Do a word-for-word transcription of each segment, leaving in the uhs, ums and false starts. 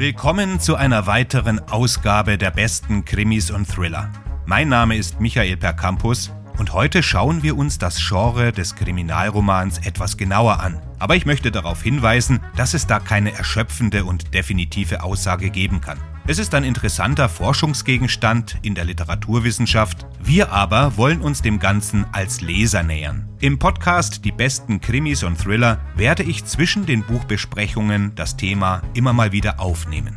Willkommen zu einer weiteren Ausgabe der besten Krimis und Thriller. Mein Name ist Michael Percampus und heute schauen wir uns das Genre des Kriminalromans etwas genauer an. Aber ich möchte darauf hinweisen, dass es da keine erschöpfende und definitive Aussage geben kann. Es ist ein interessanter Forschungsgegenstand in der Literaturwissenschaft. Wir aber wollen uns dem Ganzen als Leser nähern. Im Podcast Die besten Krimis und Thriller werde ich zwischen den Buchbesprechungen das Thema immer mal wieder aufnehmen.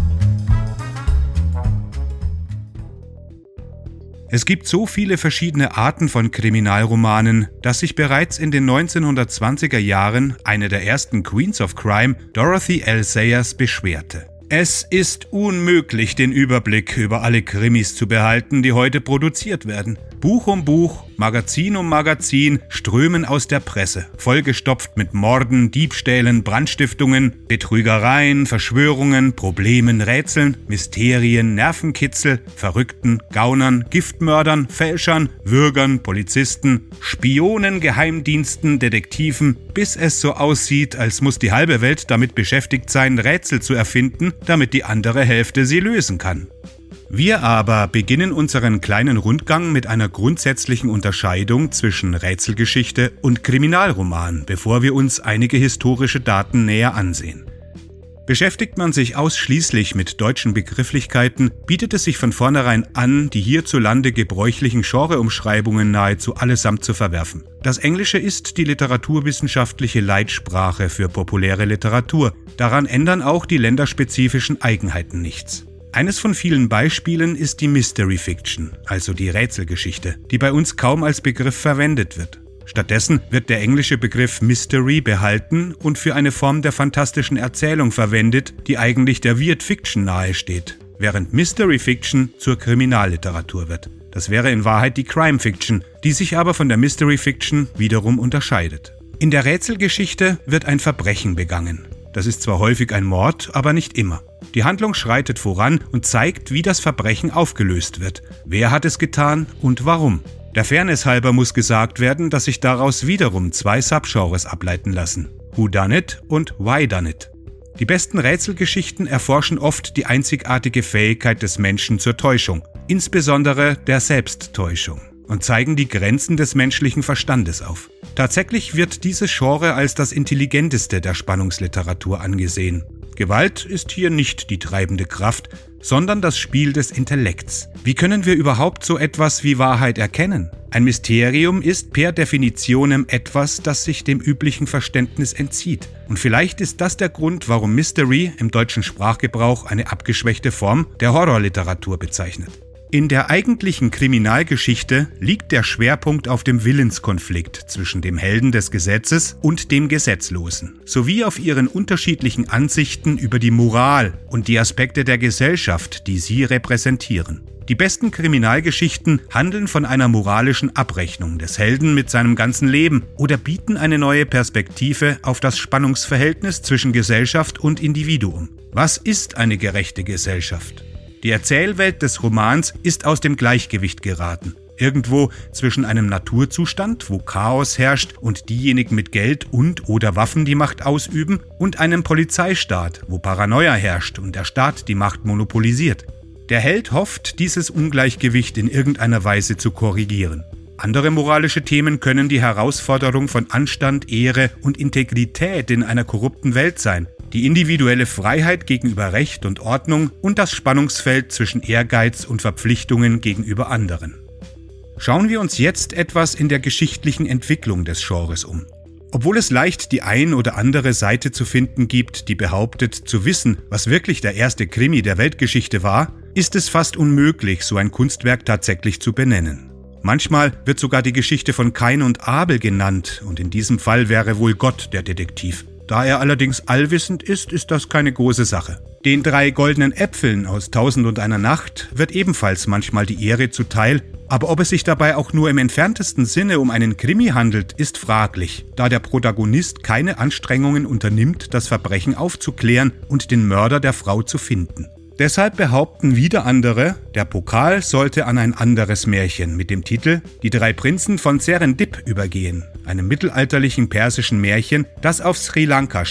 Es gibt so viele verschiedene Arten von Kriminalromanen, dass sich bereits in den neunzehnhundertzwanziger Jahren eine der ersten Queens of Crime, Dorothy L. Sayers, beschwerte. Es ist unmöglich, den Überblick über alle Krimis zu behalten, die heute produziert werden. Buch um Buch, Magazin um Magazin strömen aus der Presse, vollgestopft mit Morden, Diebstählen, Brandstiftungen, Betrügereien, Verschwörungen, Problemen, Rätseln, Mysterien, Nervenkitzel, Verrückten, Gaunern, Giftmördern, Fälschern, Würgern, Polizisten, Spionen, Geheimdiensten, Detektiven, bis es so aussieht, als muss die halbe Welt damit beschäftigt sein, Rätsel zu erfinden, damit die andere Hälfte sie lösen kann. Wir aber beginnen unseren kleinen Rundgang mit einer grundsätzlichen Unterscheidung zwischen Rätselgeschichte und Kriminalroman, bevor wir uns einige historische Daten näher ansehen. Beschäftigt man sich ausschließlich mit deutschen Begrifflichkeiten, bietet es sich von vornherein an, die hierzulande gebräuchlichen Genreumschreibungen nahezu allesamt zu verwerfen. Das Englische ist die literaturwissenschaftliche Leitsprache für populäre Literatur. Daran ändern auch die länderspezifischen Eigenheiten nichts. Eines von vielen Beispielen ist die Mystery Fiction, also die Rätselgeschichte, die bei uns kaum als Begriff verwendet wird. Stattdessen wird der englische Begriff Mystery behalten und für eine Form der fantastischen Erzählung verwendet, die eigentlich der Weird Fiction nahesteht, während Mystery Fiction zur Kriminalliteratur wird. Das wäre in Wahrheit die Crime Fiction, die sich aber von der Mystery Fiction wiederum unterscheidet. In der Rätselgeschichte wird ein Verbrechen begangen. Das ist zwar häufig ein Mord, aber nicht immer. Die Handlung schreitet voran und zeigt, wie das Verbrechen aufgelöst wird. Wer hat es getan und warum? Der Fairness halber muss gesagt werden, dass sich daraus wiederum zwei Subgenres ableiten lassen: Whodunit und Whydunit. Die besten Rätselgeschichten erforschen oft die einzigartige Fähigkeit des Menschen zur Täuschung, insbesondere der Selbsttäuschung, und zeigen die Grenzen des menschlichen Verstandes auf. Tatsächlich wird dieses Genre als das intelligenteste der Spannungsliteratur angesehen. Gewalt ist hier nicht die treibende Kraft, sondern das Spiel des Intellekts. Wie können wir überhaupt so etwas wie Wahrheit erkennen? Ein Mysterium ist per Definitionem etwas, das sich dem üblichen Verständnis entzieht. Und vielleicht ist das der Grund, warum Mystery im deutschen Sprachgebrauch eine abgeschwächte Form der Horrorliteratur bezeichnet. In der eigentlichen Kriminalgeschichte liegt der Schwerpunkt auf dem Willenskonflikt zwischen dem Helden des Gesetzes und dem Gesetzlosen, sowie auf ihren unterschiedlichen Ansichten über die Moral und die Aspekte der Gesellschaft, die sie repräsentieren. Die besten Kriminalgeschichten handeln von einer moralischen Abrechnung des Helden mit seinem ganzen Leben oder bieten eine neue Perspektive auf das Spannungsverhältnis zwischen Gesellschaft und Individuum. Was ist eine gerechte Gesellschaft? Die Erzählwelt des Romans ist aus dem Gleichgewicht geraten. Irgendwo zwischen einem Naturzustand, wo Chaos herrscht und diejenigen mit Geld und oder Waffen die Macht ausüben, und einem Polizeistaat, wo Paranoia herrscht und der Staat die Macht monopolisiert. Der Held hofft, dieses Ungleichgewicht in irgendeiner Weise zu korrigieren. Andere moralische Themen können die Herausforderung von Anstand, Ehre und Integrität in einer korrupten Welt sein, die individuelle Freiheit gegenüber Recht und Ordnung und das Spannungsfeld zwischen Ehrgeiz und Verpflichtungen gegenüber anderen. Schauen wir uns jetzt etwas in der geschichtlichen Entwicklung des Genres um. Obwohl es leicht die ein oder andere Seite zu finden gibt, die behauptet zu wissen, was wirklich der erste Krimi der Weltgeschichte war, ist es fast unmöglich, so ein Kunstwerk tatsächlich zu benennen. Manchmal wird sogar die Geschichte von Kain und Abel genannt, und in diesem Fall wäre wohl Gott der Detektiv. Da er allerdings allwissend ist, ist das keine große Sache. Den drei goldenen Äpfeln aus Tausend und einer Nacht wird ebenfalls manchmal die Ehre zuteil, aber ob es sich dabei auch nur im entferntesten Sinne um einen Krimi handelt, ist fraglich, da der Protagonist keine Anstrengungen unternimmt, das Verbrechen aufzuklären und den Mörder der Frau zu finden. Deshalb behaupten wieder andere, der Pokal sollte an ein anderes Märchen mit dem Titel Die drei Prinzen von Serendip übergehen, einem mittelalterlichen persischen Märchen, das auf Sri Lanka spielt.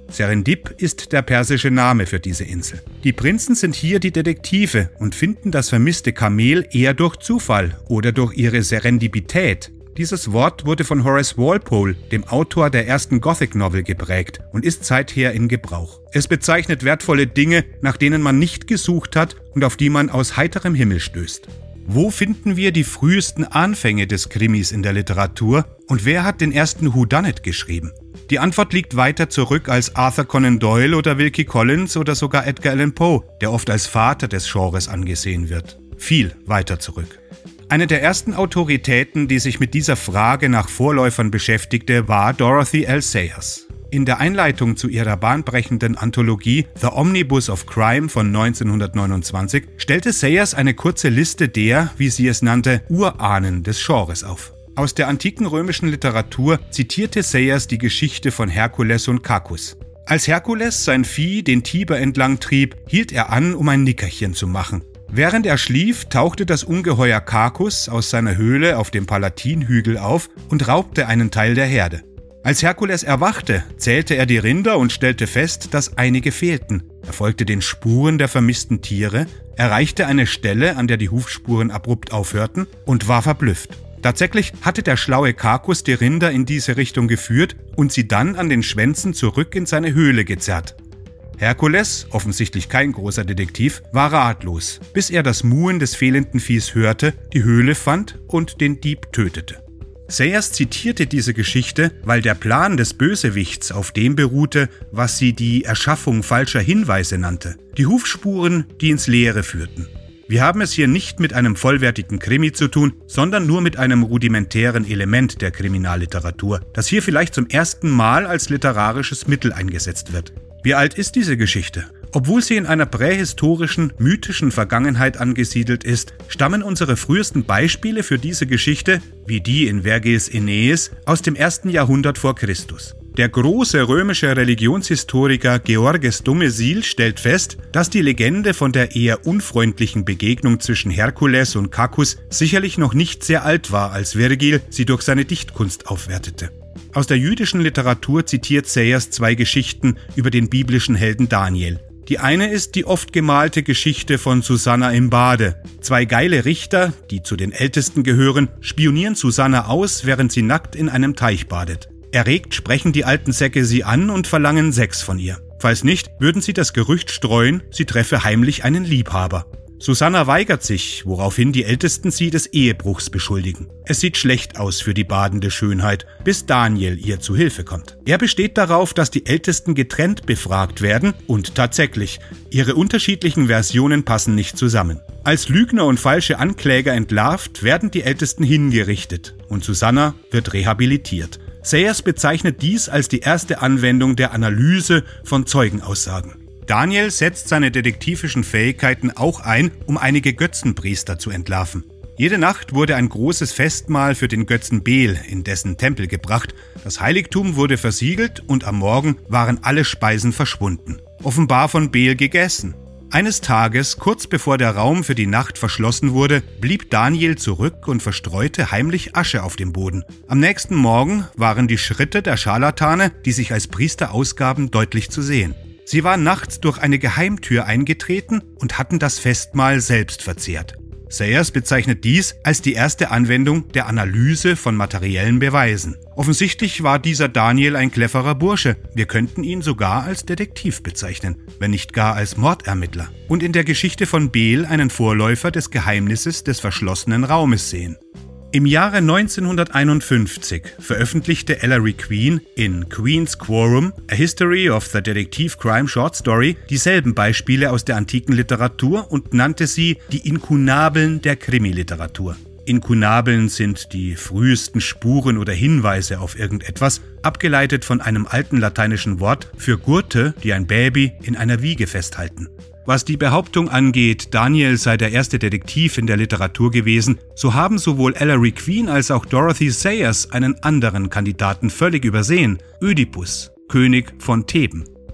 Serendip ist der persische Name für diese Insel. Die Prinzen sind hier die Detektive und finden das vermisste Kamel eher durch Zufall oder durch ihre Serendipität. Dieses Wort wurde von Horace Walpole, dem Autor der ersten Gothic-Novel, geprägt und ist seither in Gebrauch. Es bezeichnet wertvolle Dinge, nach denen man nicht gesucht hat und auf die man aus heiterem Himmel stößt. Wo finden wir die frühesten Anfänge des Krimis in der Literatur und wer hat den ersten Whodunit geschrieben? Die Antwort liegt weiter zurück als Arthur Conan Doyle oder Wilkie Collins oder sogar Edgar Allan Poe, der oft als Vater des Genres angesehen wird. Viel weiter zurück. Eine der ersten Autoritäten, die sich mit dieser Frage nach Vorläufern beschäftigte, war Dorothy L. Sayers. In der Einleitung zu ihrer bahnbrechenden Anthologie The Omnibus of Crime von neunzehnhundertneunundzwanzig stellte Sayers eine kurze Liste der, wie sie es nannte, Urahnen des Genres auf. Aus der antiken römischen Literatur zitierte Sayers die Geschichte von Herkules und Kakus. Als Herkules sein Vieh den Tiber entlang trieb, hielt er an, um ein Nickerchen zu machen. Während er schlief, tauchte das Ungeheuer Kakus aus seiner Höhle auf dem Palatinhügel auf und raubte einen Teil der Herde. Als Herkules erwachte, zählte er die Rinder und stellte fest, dass einige fehlten. Er folgte den Spuren der vermissten Tiere, erreichte eine Stelle, an der die Hufspuren abrupt aufhörten und war verblüfft. Tatsächlich hatte der schlaue Kakus die Rinder in diese Richtung geführt und sie dann an den Schwänzen zurück in seine Höhle gezerrt. Herkules, offensichtlich kein großer Detektiv, war ratlos, bis er das Muhen des fehlenden Viehs hörte, die Höhle fand und den Dieb tötete. Sayers zitierte diese Geschichte, weil der Plan des Bösewichts auf dem beruhte, was sie die Erschaffung falscher Hinweise nannte. Die Hufspuren, die ins Leere führten. Wir haben es hier nicht mit einem vollwertigen Krimi zu tun, sondern nur mit einem rudimentären Element der Kriminalliteratur, das hier vielleicht zum ersten Mal als literarisches Mittel eingesetzt wird. Wie alt ist diese Geschichte? Obwohl sie in einer prähistorischen, mythischen Vergangenheit angesiedelt ist, stammen unsere frühesten Beispiele für diese Geschichte, wie die in Vergils Aeneis, aus dem ersten Jahrhundert vor Christus. Der große römische Religionshistoriker Georges Domesil stellt fest, dass die Legende von der eher unfreundlichen Begegnung zwischen Herkules und Kakus sicherlich noch nicht sehr alt war, als Vergil sie durch seine Dichtkunst aufwertete. Aus der jüdischen Literatur zitiert Sayers zwei Geschichten über den biblischen Helden Daniel. Die eine ist die oft gemalte Geschichte von Susanna im Bade. Zwei geile Richter, die zu den Ältesten gehören, spionieren Susanna aus, während sie nackt in einem Teich badet. Erregt sprechen die alten Säcke sie an und verlangen Sex von ihr. Falls nicht, würden sie das Gerücht streuen, sie treffe heimlich einen Liebhaber. Susanna weigert sich, woraufhin die Ältesten sie des Ehebruchs beschuldigen. Es sieht schlecht aus für die badende Schönheit, bis Daniel ihr zu Hilfe kommt. Er besteht darauf, dass die Ältesten getrennt befragt werden und tatsächlich, ihre unterschiedlichen Versionen passen nicht zusammen. Als Lügner und falsche Ankläger entlarvt, werden die Ältesten hingerichtet und Susanna wird rehabilitiert. Sayers bezeichnet dies als die erste Anwendung der Analyse von Zeugenaussagen. Daniel setzt seine detektivischen Fähigkeiten auch ein, um einige Götzenpriester zu entlarven. Jede Nacht wurde ein großes Festmahl für den Götzen Bel in dessen Tempel gebracht. Das Heiligtum wurde versiegelt und am Morgen waren alle Speisen verschwunden. Offenbar von Bel gegessen. Eines Tages, kurz bevor der Raum für die Nacht verschlossen wurde, blieb Daniel zurück und verstreute heimlich Asche auf dem Boden. Am nächsten Morgen waren die Schritte der Scharlatane, die sich als Priester ausgaben, deutlich zu sehen. Sie waren nachts durch eine Geheimtür eingetreten und hatten das Festmahl selbst verzehrt. Sayers bezeichnet dies als die erste Anwendung der Analyse von materiellen Beweisen. Offensichtlich war dieser Daniel ein cleverer Bursche. Wir könnten ihn sogar als Detektiv bezeichnen, wenn nicht gar als Mordermittler. Und in der Geschichte von Bel einen Vorläufer des Geheimnisses des verschlossenen Raumes sehen. Im Jahre neunzehnhunderteinundfünfzig veröffentlichte Ellery Queen in Queen's Quorum, A History of the Detective Crime Short Story, dieselben Beispiele aus der antiken Literatur und nannte sie die Inkunabeln der Krimiliteratur. Inkunabeln sind die frühesten Spuren oder Hinweise auf irgendetwas, abgeleitet von einem alten lateinischen Wort für Gurte, die ein Baby in einer Wiege festhalten. Was die Behauptung angeht, Daniel sei der erste Detektiv in der Literatur gewesen, so haben sowohl Ellery Queen als auch Dorothy Sayers einen anderen Kandidaten völlig übersehen, Ödipus, König von Theben.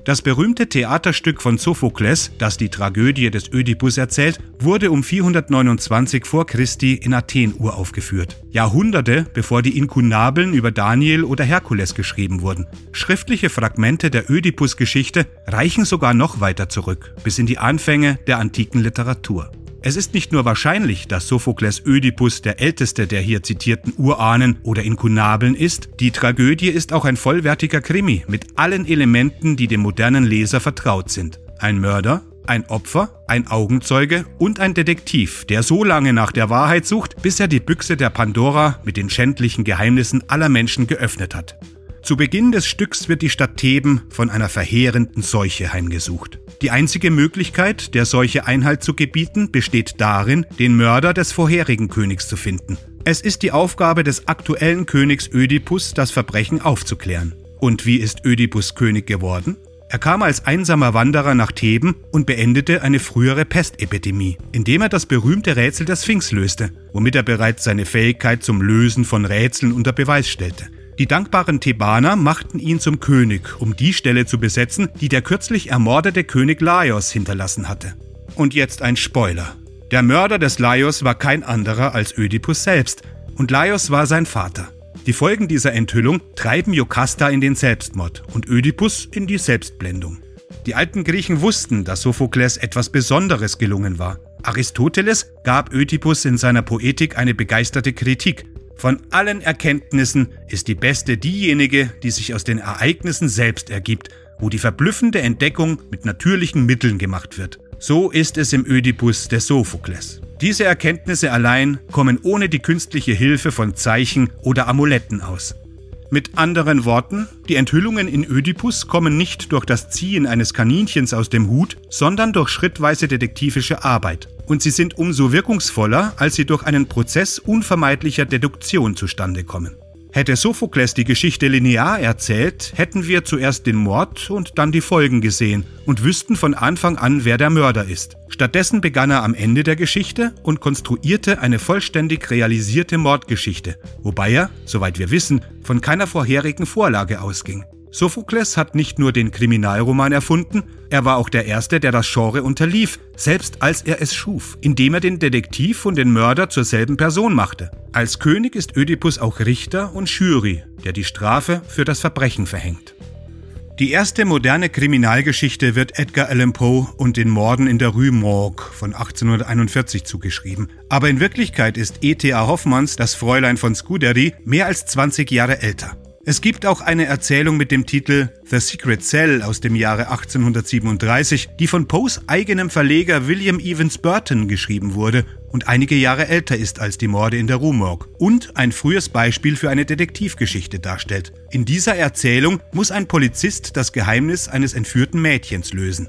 Das berühmte Theaterstück von Sophokles, das die Tragödie des Ödipus erzählt, wurde um vierhundertneunundzwanzig vor Christi in Athen uraufgeführt. Jahrhunderte bevor die Inkunabeln über Daniel oder Herkules geschrieben wurden. Schriftliche Fragmente der Ödipus-Geschichte reichen sogar noch weiter zurück, bis in die Anfänge der antiken Literatur. Es ist nicht nur wahrscheinlich, dass Sophokles Ödipus der älteste der hier zitierten Urahnen oder Inkunabeln ist, die Tragödie ist auch ein vollwertiger Krimi mit allen Elementen, die dem modernen Leser vertraut sind. Ein Mörder, ein Opfer, ein Augenzeuge und ein Detektiv, der so lange nach der Wahrheit sucht, bis er die Büchse der Pandora mit den schändlichen Geheimnissen aller Menschen geöffnet hat. Zu Beginn des Stücks wird die Stadt Theben von einer verheerenden Seuche heimgesucht. Die einzige Möglichkeit, der Seuche Einhalt zu gebieten, besteht darin, den Mörder des vorherigen Königs zu finden. Es ist die Aufgabe des aktuellen Königs Ödipus, das Verbrechen aufzuklären. Und wie ist Ödipus König geworden? Er kam als einsamer Wanderer nach Theben und beendete eine frühere Pestepidemie, indem er das berühmte Rätsel der Sphinx löste, womit er bereits seine Fähigkeit zum Lösen von Rätseln unter Beweis stellte. Die dankbaren Thebaner machten ihn zum König, um die Stelle zu besetzen, die der kürzlich ermordete König Laios hinterlassen hatte. Und jetzt ein Spoiler. Der Mörder des Laios war kein anderer als Ödipus selbst, und Laios war sein Vater. Die Folgen dieser Enthüllung treiben Jokasta in den Selbstmord und Ödipus in die Selbstblendung. Die alten Griechen wussten, dass Sophokles etwas Besonderes gelungen war. Aristoteles gab Ödipus in seiner Poetik eine begeisterte Kritik. Von allen Erkenntnissen ist die beste diejenige, die sich aus den Ereignissen selbst ergibt, wo die verblüffende Entdeckung mit natürlichen Mitteln gemacht wird. So ist es im Ödipus des Sophokles. Diese Erkenntnisse allein kommen ohne die künstliche Hilfe von Zeichen oder Amuletten aus. Mit anderen Worten, die Enthüllungen in Ödipus kommen nicht durch das Ziehen eines Kaninchens aus dem Hut, sondern durch schrittweise detektivische Arbeit. Und sie sind umso wirkungsvoller, als sie durch einen Prozess unvermeidlicher Deduktion zustande kommen. Hätte Sophokles die Geschichte linear erzählt, hätten wir zuerst den Mord und dann die Folgen gesehen und wüssten von Anfang an, wer der Mörder ist. Stattdessen begann er am Ende der Geschichte und konstruierte eine vollständig realisierte Mordgeschichte, wobei er, soweit wir wissen, von keiner vorherigen Vorlage ausging. Sophokles hat nicht nur den Kriminalroman erfunden, er war auch der Erste, der das Genre unterlief, selbst als er es schuf, indem er den Detektiv und den Mörder zur selben Person machte. Als König ist Ödipus auch Richter und Jury, der die Strafe für das Verbrechen verhängt. Die erste moderne Kriminalgeschichte wird Edgar Allan Poe und den Morden in der Rue Morgue von achtzehnhunderteinundvierzig zugeschrieben. Aber in Wirklichkeit ist E T A Hoffmanns Das Fräulein von Scuderi mehr als zwanzig Jahre älter. Es gibt auch eine Erzählung mit dem Titel The Secret Cell aus dem Jahre achtzehnhundertsiebenunddreißig, die von Poes eigenem Verleger William Evans Burton geschrieben wurde und einige Jahre älter ist als die Morde in der Rue Morgue und ein frühes Beispiel für eine Detektivgeschichte darstellt. In dieser Erzählung muss ein Polizist das Geheimnis eines entführten Mädchens lösen.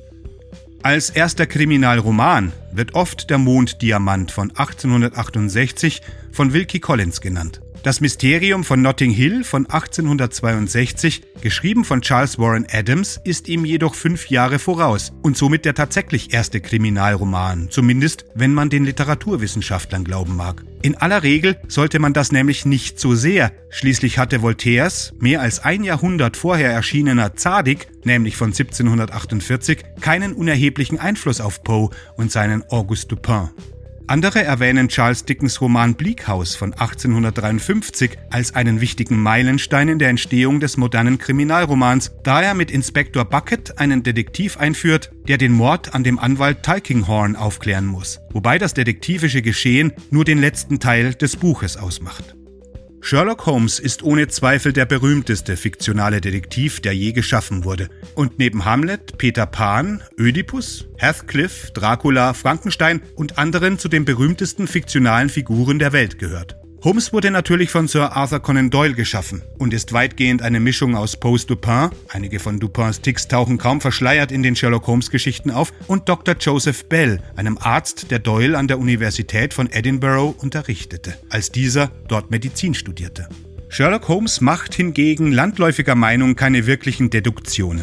Als erster Kriminalroman wird oft Der Monddiamant von achtzehnhundertachtundsechzig von Wilkie Collins genannt. Das Mysterium von Notting Hill von achtzehnhundertzweiundsechzig, geschrieben von Charles Warren Adams, ist ihm jedoch fünf Jahre voraus und somit der tatsächlich erste Kriminalroman, zumindest wenn man den Literaturwissenschaftlern glauben mag. In aller Regel sollte man das nämlich nicht so sehr, schließlich hatte Voltaires, mehr als ein Jahrhundert vorher erschienener Zadig, nämlich von siebzehnhundertachtundvierzig, keinen unerheblichen Einfluss auf Poe und seinen Auguste Dupin. Andere erwähnen Charles Dickens Roman Bleak House von achtzehnhundertdreiundfünfzig als einen wichtigen Meilenstein in der Entstehung des modernen Kriminalromans, da er mit Inspektor Bucket einen Detektiv einführt, der den Mord an dem Anwalt Tulkinghorn aufklären muss, wobei das detektivische Geschehen nur den letzten Teil des Buches ausmacht. Sherlock Holmes ist ohne Zweifel der berühmteste fiktionale Detektiv, der je geschaffen wurde und neben Hamlet, Peter Pan, Ödipus, Heathcliff, Dracula, Frankenstein und anderen zu den berühmtesten fiktionalen Figuren der Welt gehört. Holmes wurde natürlich von Sir Arthur Conan Doyle geschaffen und ist weitgehend eine Mischung aus Poes Dupin, einige von Dupins Ticks tauchen kaum verschleiert in den Sherlock-Holmes-Geschichten auf, und Doktor Joseph Bell, einem Arzt, der Doyle an der Universität von Edinburgh unterrichtete, als dieser dort Medizin studierte. Sherlock Holmes macht hingegen landläufiger Meinung keine wirklichen Deduktionen.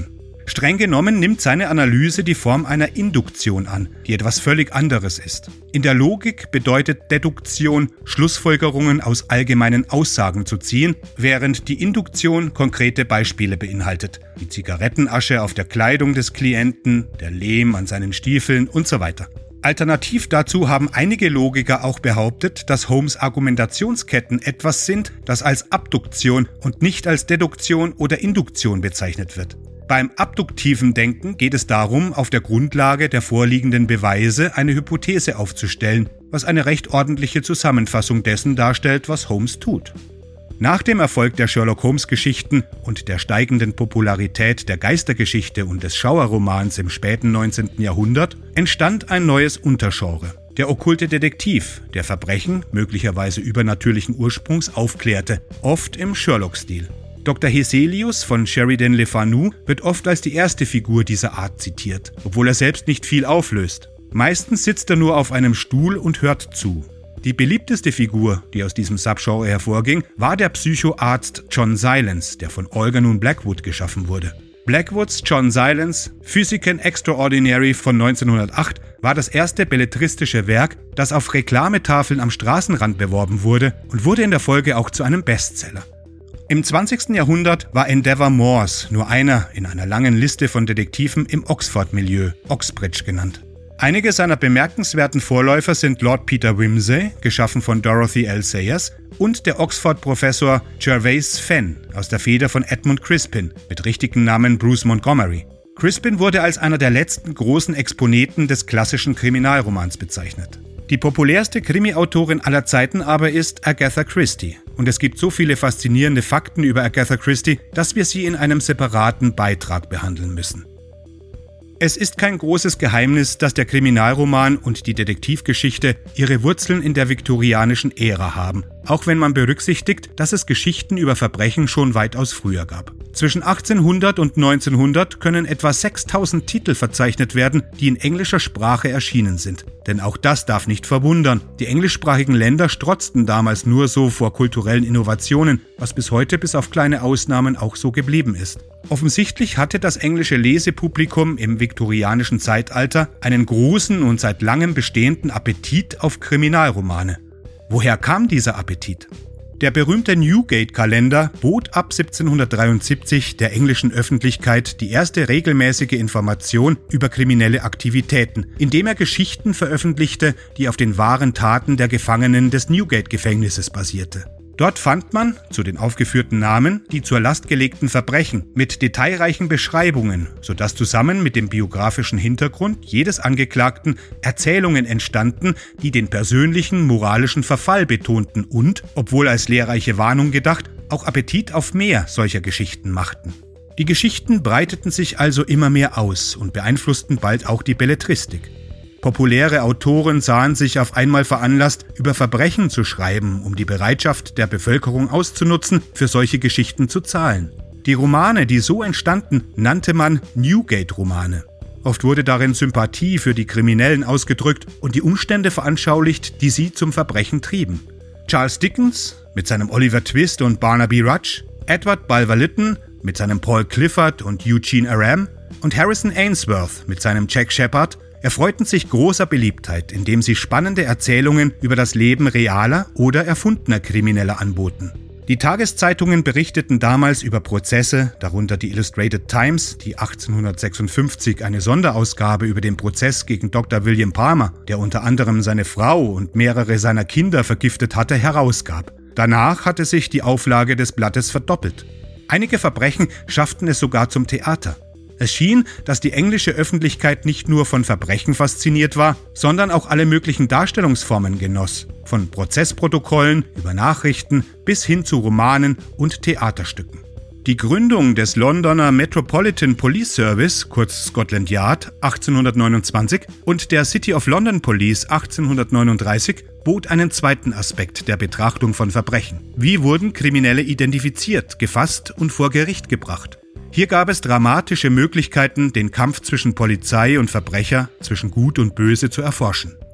Streng genommen nimmt seine Analyse die Form einer Induktion an, die etwas völlig anderes ist. In der Logik bedeutet Deduktion, Schlussfolgerungen aus allgemeinen Aussagen zu ziehen, während die Induktion konkrete Beispiele beinhaltet. Die Zigarettenasche auf der Kleidung des Klienten, der Lehm an seinen Stiefeln und so weiter. Alternativ dazu haben einige Logiker auch behauptet, dass Holmes' Argumentationsketten etwas sind, das als Abduktion und nicht als Deduktion oder Induktion bezeichnet wird. Beim abduktiven Denken geht es darum, auf der Grundlage der vorliegenden Beweise eine Hypothese aufzustellen, was eine recht ordentliche Zusammenfassung dessen darstellt, was Holmes tut. Nach dem Erfolg der Sherlock-Holmes-Geschichten und der steigenden Popularität der Geistergeschichte und des Schauerromans im späten neunzehnten Jahrhundert entstand ein neues Untergenre. Der okkulte Detektiv, der Verbrechen, möglicherweise übernatürlichen Ursprungs, aufklärte, oft im Sherlock-Stil. Doktor Heselius von Sheridan Le Fanu wird oft als die erste Figur dieser Art zitiert, obwohl er selbst nicht viel auflöst. Meistens sitzt er nur auf einem Stuhl und hört zu. Die beliebteste Figur, die aus diesem Subgenre hervorging, war der Psychoarzt John Silence, der von Algernon Blackwood geschaffen wurde. Blackwoods John Silence, Physician Extraordinary von neunzehnhundertacht, war das erste belletristische Werk, das auf Reklametafeln am Straßenrand beworben wurde und wurde in der Folge auch zu einem Bestseller. Im zwanzigsten Jahrhundert war Endeavour Morse nur einer in einer langen Liste von Detektiven im Oxford-Milieu, Oxbridge genannt. Einige seiner bemerkenswerten Vorläufer sind Lord Peter Wimsey, geschaffen von Dorothy L. Sayers, und der Oxford-Professor Gervase Fenn aus der Feder von Edmund Crispin mit richtigen Namen Bruce Montgomery. Crispin wurde als einer der letzten großen Exponenten des klassischen Kriminalromans bezeichnet. Die populärste Krimi-Autorin aller Zeiten aber ist Agatha Christie. Und es gibt so viele faszinierende Fakten über Agatha Christie, dass wir sie in einem separaten Beitrag behandeln müssen. Es ist kein großes Geheimnis, dass der Kriminalroman und die Detektivgeschichte ihre Wurzeln in der viktorianischen Ära haben, auch wenn man berücksichtigt, dass es Geschichten über Verbrechen schon weitaus früher gab. Zwischen achtzehnhundert und neunzehnhundert können etwa sechstausend Titel verzeichnet werden, die in englischer Sprache erschienen sind. Denn auch das darf nicht verwundern. Die englischsprachigen Länder strotzten damals nur so vor kulturellen Innovationen, was bis heute bis auf kleine Ausnahmen auch so geblieben ist. Offensichtlich hatte das englische Lesepublikum im viktorianischen Zeitalter einen großen und seit langem bestehenden Appetit auf Kriminalromane. Woher kam dieser Appetit? Der berühmte Newgate-Kalender bot ab siebzehnhundertdreiundsiebzig der englischen Öffentlichkeit die erste regelmäßige Information über kriminelle Aktivitäten, indem er Geschichten veröffentlichte, die auf den wahren Taten der Gefangenen des Newgate-Gefängnisses basierte. Dort fand man, zu den aufgeführten Namen, die zur Last gelegten Verbrechen mit detailreichen Beschreibungen, sodass zusammen mit dem biografischen Hintergrund jedes Angeklagten Erzählungen entstanden, die den persönlichen moralischen Verfall betonten und, obwohl als lehrreiche Warnung gedacht, auch Appetit auf mehr solcher Geschichten machten. Die Geschichten breiteten sich also immer mehr aus und beeinflussten bald auch die Belletristik. Populäre Autoren sahen sich auf einmal veranlasst, über Verbrechen zu schreiben, um die Bereitschaft der Bevölkerung auszunutzen, für solche Geschichten zu zahlen. Die Romane, die so entstanden, nannte man Newgate-Romane. Oft wurde darin Sympathie für die Kriminellen ausgedrückt und die Umstände veranschaulicht, die sie zum Verbrechen trieben. Charles Dickens mit seinem Oliver Twist und Barnaby Rudge, Edward Bulwer Lytton mit seinem Paul Clifford und Eugene Aram und Harrison Ainsworth mit seinem Jack Sheppard erfreuten sich großer Beliebtheit, indem sie spannende Erzählungen über das Leben realer oder erfundener Krimineller anboten. Die Tageszeitungen berichteten damals über Prozesse, darunter die Illustrated Times, die achtzehnhundertsechsundfünfzig eine Sonderausgabe über den Prozess gegen Doktor William Palmer, der unter anderem seine Frau und mehrere seiner Kinder vergiftet hatte, herausgab. Danach hatte sich die Auflage des Blattes verdoppelt. Einige Verbrechen schafften es sogar zum Theater. Es schien, dass die englische Öffentlichkeit nicht nur von Verbrechen fasziniert war, sondern auch alle möglichen Darstellungsformen genoss. Von Prozessprotokollen über Nachrichten bis hin zu Romanen und Theaterstücken. Die Gründung des Londoner Metropolitan Police Service, kurz Scotland Yard, achtzehnhundertneunundzwanzig und der City of London Police achtzehnhundertneununddreißig bot einen zweiten Aspekt der Betrachtung von Verbrechen. Wie wurden Kriminelle identifiziert, gefasst und vor Gericht gebracht? Hier gab es dramatische Möglichkeiten, den Kampf zwischen Polizei und Verbrecher, zwischen Gut und Böse zu erforschen.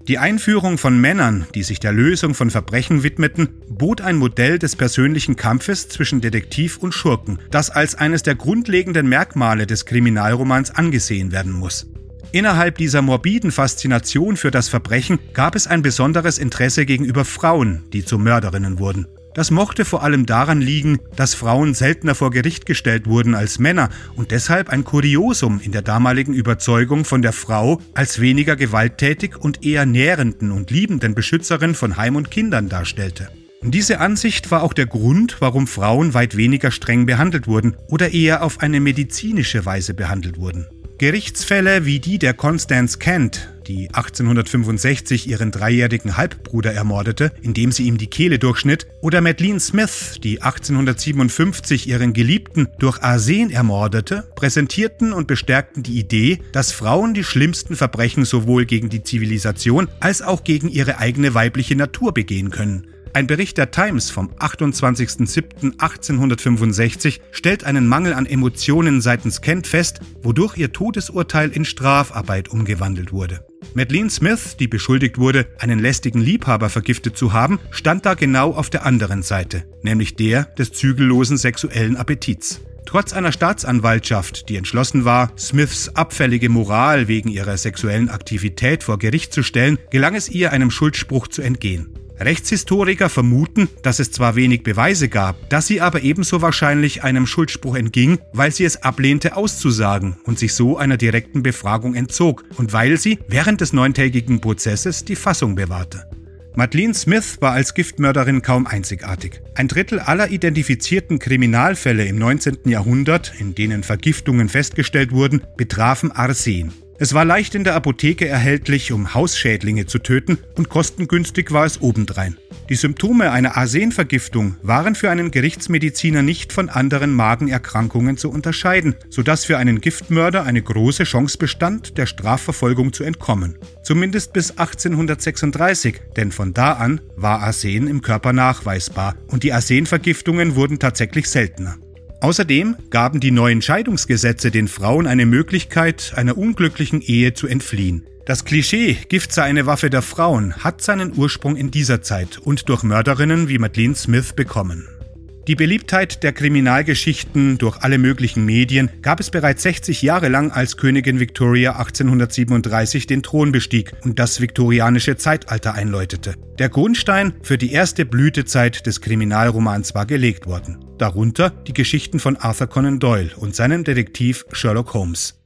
Die Einführung von Männern, die sich der Lösung von Verbrechen widmeten, bot ein Modell des persönlichen Kampfes zwischen Detektiv und Schurken, das als eines der grundlegenden Merkmale des Kriminalromans angesehen werden muss. Innerhalb dieser morbiden Faszination für das Verbrechen gab es ein besonderes Interesse gegenüber Frauen, die zu Mörderinnen wurden. Das mochte vor allem daran liegen, dass Frauen seltener vor Gericht gestellt wurden als Männer und deshalb ein Kuriosum in der damaligen Überzeugung von der Frau als weniger gewalttätig und eher nährenden und liebenden Beschützerin von Heim und Kindern darstellte. Diese Ansicht war auch der Grund, warum Frauen weit weniger streng behandelt wurden oder eher auf eine medizinische Weise behandelt wurden. Gerichtsfälle wie die der Constance Kent, die achtzehnhundertfünfundsechzig ihren dreijährigen Halbbruder ermordete, indem sie ihm die Kehle durchschnitt, oder Madeleine Smith, die achtzehnhundertsiebenundfünfzig ihren Geliebten durch Arsen ermordete, präsentierten und bestärkten die Idee, dass Frauen die schlimmsten Verbrechen sowohl gegen die Zivilisation als auch gegen ihre eigene weibliche Natur begehen können. Ein Bericht der Times vom achtundzwanzigsten siebten achtzehnhundertfünfundsechzig stellt einen Mangel an Emotionen seitens Kent fest, wodurch ihr Todesurteil in Strafarbeit umgewandelt wurde. Madeleine Smith, die beschuldigt wurde, einen lästigen Liebhaber vergiftet zu haben, stand da genau auf der anderen Seite, nämlich der des zügellosen sexuellen Appetits. Trotz einer Staatsanwaltschaft, die entschlossen war, Smiths abfällige Moral wegen ihrer sexuellen Aktivität vor Gericht zu stellen, gelang es ihr, einem Schuldspruch zu entgehen. Rechtshistoriker vermuten, dass es zwar wenig Beweise gab, dass sie aber ebenso wahrscheinlich einem Schuldspruch entging, weil sie es ablehnte auszusagen und sich so einer direkten Befragung entzog und weil sie während des neuntägigen Prozesses die Fassung bewahrte. Madeleine Smith war als Giftmörderin kaum einzigartig. Ein Drittel aller identifizierten Kriminalfälle im neunzehnten Jahrhundert, in denen Vergiftungen festgestellt wurden, betrafen Arsen. Es war leicht in der Apotheke erhältlich, um Hausschädlinge zu töten, und kostengünstig war es obendrein. Die Symptome einer Arsenvergiftung waren für einen Gerichtsmediziner nicht von anderen Magenerkrankungen zu unterscheiden, sodass für einen Giftmörder eine große Chance bestand, der Strafverfolgung zu entkommen. Zumindest bis achtzehnhundertsechsunddreißig, denn von da an war Arsen im Körper nachweisbar und die Arsenvergiftungen wurden tatsächlich seltener. Außerdem gaben die neuen Scheidungsgesetze den Frauen eine Möglichkeit, einer unglücklichen Ehe zu entfliehen. Das Klischee, Gift sei eine Waffe der Frauen, hat seinen Ursprung in dieser Zeit und durch Mörderinnen wie Madeleine Smith bekommen. Die Beliebtheit der Kriminalgeschichten durch alle möglichen Medien gab es bereits sechzig Jahre lang, als Königin Victoria achtzehnhundertsiebenunddreißig den Thron bestieg und das viktorianische Zeitalter einläutete. Der Grundstein für die erste Blütezeit des Kriminalromans war gelegt worden. Darunter die Geschichten von Arthur Conan Doyle und seinem Detektiv Sherlock Holmes.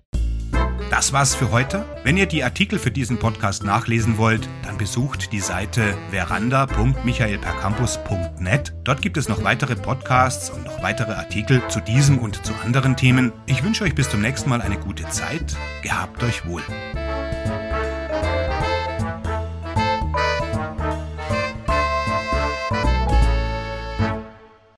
Das war's für heute. Wenn ihr die Artikel für diesen Podcast nachlesen wollt, dann besucht die Seite veranda punkt michael percampus punkt net. Dort gibt es noch weitere Podcasts und noch weitere Artikel zu diesem und zu anderen Themen. Ich wünsche euch bis zum nächsten Mal eine gute Zeit. Gehabt euch wohl.